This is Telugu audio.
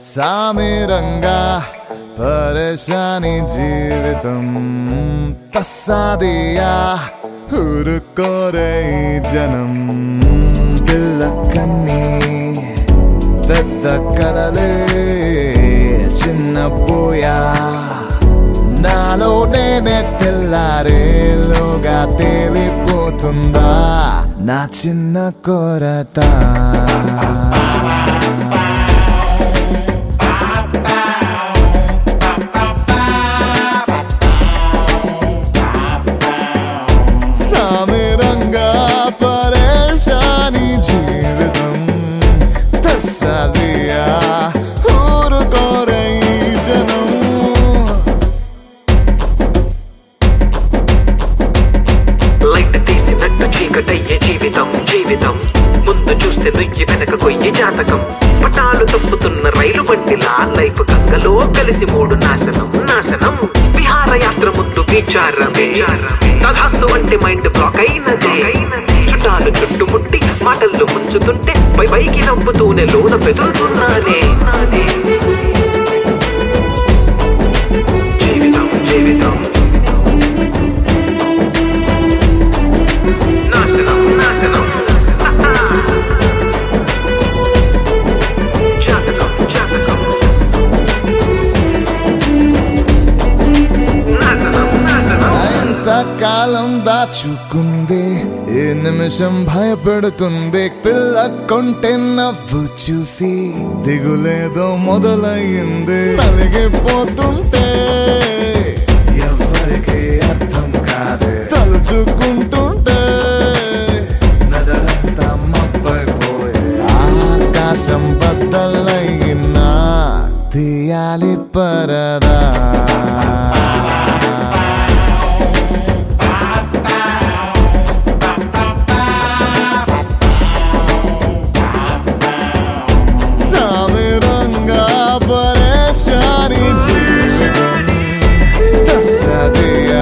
సామిరంగా పరేషాని జీవితం తస్సాదియా ఊరుకోరే ఈ జనం పిల్ల కన్నీ పెద్ద కలలే చిన్న పోయా నాలో నేనే తెల్లారేలోగా తేలిపోతుందా నా చిన్న కొరత సామిరంగా పరేషాని జీవితం తస్సాదియా ఊరుకోరే ఈ జనం లైట్ తీసినట్టు చీకటయ్యే జీవితం జీవితం ముందు చూస్తే నుయ్యి వెనక కొయ్యి జాతకం పటాలు తప్పుతున్న రైలు బండిలా లైఫ్ గంగలో కలిసి మూడు నాశనం నాశనం విహారయాత్ర ముందు విచారమే తధాస్తు అంటే మైండ్ బ్లాక్ అయినదే చుట్టాలు చుట్టుముట్టి మాటల్లో ముంచుతుంటే పైకి నవ్వుతూనే లోన పెదురుతున్నానే జీవితం జీవితం నాశనం నాశనం జాతకం జాతకం నాశనం నాశనం ఎంతకాలం దాచుకుంది ఏ నిమిషం భయపెడుతుంది పిల్ల కొంటే నవ్వు చూసి దిగులేదో మొదలయ్యింది నలిగిపోతుంటే ఎవరికి అర్థం కాదే తలుచుకుంటుంటే నదడంతా మబ్బైపోయే ఆకాశం బద్దలైనా తీయాలి పరదా సామిరంగా పరేషాని జీవితం తస్సాదియా